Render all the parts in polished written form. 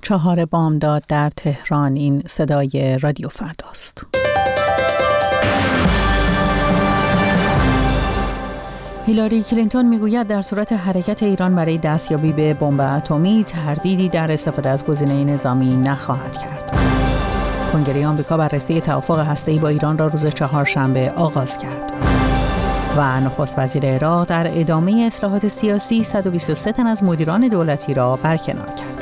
4 بامداد در تهران. این صدای رادیو فرداست. هیلاری کلینتون میگوید در صورت حرکت ایران برای دستیابی به بمب اتمی تردیدی در استفاده از گزینه نظامی نخواهد کرد. کنگره آمریکا بررسی توافق هسته‌ای با ایران را روز چهارشنبه آغاز کرد. و نخست وزیر عراق در ادامه اصلاحات سیاسی 123 تن از مدیران دولتی را برکنار کرد.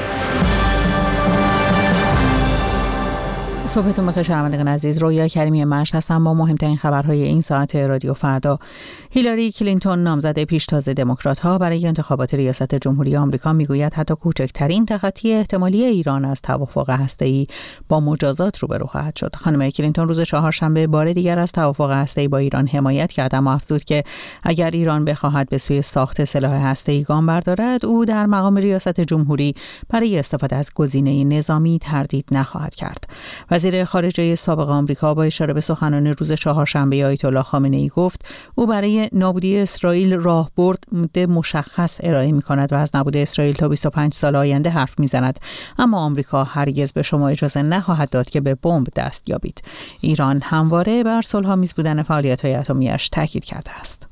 صبحتون بخیر شنوندگان عزیز، رویا کریمی مشت هستم با مهمترین خبرهای این ساعت رادیو فردا. هیلاری کلینتون نامزد پیشتاز دموکرات‌ها برای انتخابات ریاست جمهوری آمریکا میگوید حتی کوچکترین تخطی احتمالی ایران از توافق هسته‌ای با مجازات روبرو خواهد شد. خانم کلینتون روز چهارشنبه بار دیگر از توافق هسته‌ای با ایران حمایت کرد، اما افزود که اگر ایران بخواهد به سوی ساخت سلاح هسته‌ای گام بردارد، او در مقام ریاست جمهوری برای استفاده از گزینه نظامی تردید نخواهد کرد. وزیر خارجه سابق آمریکا با اشاره به سخنان روز چهارشنبه آیت الله خامنه‌ای گفت او برای نابودی اسرائیل راهبرد مشخص ارائه می‌کند و از نابود اسرائیل تا 25 سال آینده حرف می‌زند، اما آمریکا هرگز به شما اجازه نخواهد داد که به بمب دست یابید. ایران همواره بر صلح‌آمیز بودن فعالیت‌های اتمی‌اش تاکید کرده است.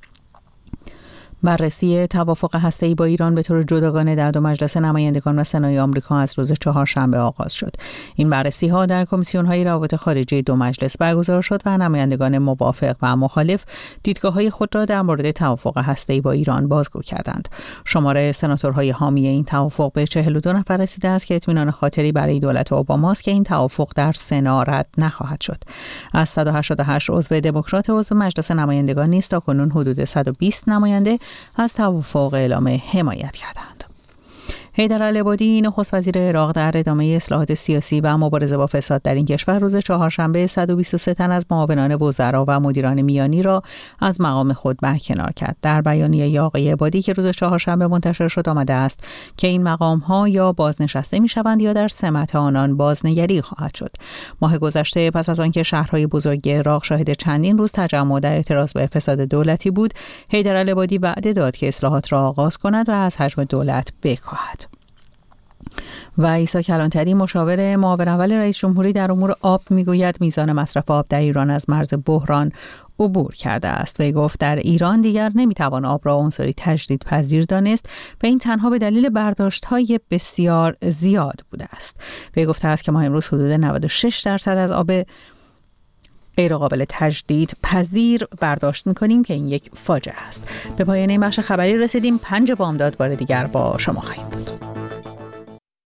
بررسی توافق هسته‌ای با ایران به طور جداگانه در دو مجلس نمایندگان و سنای آمریکا از روز چهارشنبه آغاز شد. این بررسی‌ها در کمیسیون‌های روابط خارجی دو مجلس برگزار شد و نمایندگان موافق و مخالف دیدگاه‌های خود را در مورد توافق هسته‌ای با ایران بازگو کردند. شمار سناتورهای حامی این توافق به 42 نفر رسیده است که اطمینان خاطری برای دولت اوباماست که این توافق در سنا رد نخواهد شد. از 188 عضو دموکرات عضو مجلس نمایندگان نیز تاکنون حدود 120 نماینده از توافق اعلام حمایت کردند. حیدرالعبادی نخست وزیر عراق در ادامه اصلاحات سیاسی و مبارزه با فساد در این کشور روز چهارشنبه 123 تن از معاونان وزرا و مدیران میانی را از مقام خود برکنار کرد. در بیانیه آقای عبادی که روز چهارشنبه منتشر شد آمده است که این مقام‌ها یا بازنشسته می‌شوند یا در سمت آنان بازنگری خواهد شد. ماه گذشته پس از آنکه شهرهای بزرگ عراق شاهد چندین روز تجمع در اعتراض به فساد دولتی بود، حیدرالعبادی وعده داد که اصلاحات را آغاز کند و از حجم دولت بکاهد. و عیسی کلانتری مشاور معاون اول رئیس جمهوری در امور آب میگوید میزان مصرف آب در ایران از مرز بحران عبور کرده است. وی گفت در ایران دیگر نمیتوان آب را عنصری تجدیدپذیر دانست و این تنها به دلیل برداشت‌های بسیار زیاد بوده است. وی گفته است که ما امروز حدود 96% از آب غیرقابل تجدید پذیر برداشت می‌کنیم که این یک فاجعه است. به پایان این بخش خبری رسیدیم. 5 بامداد بار دیگر با شما خواهیم بود.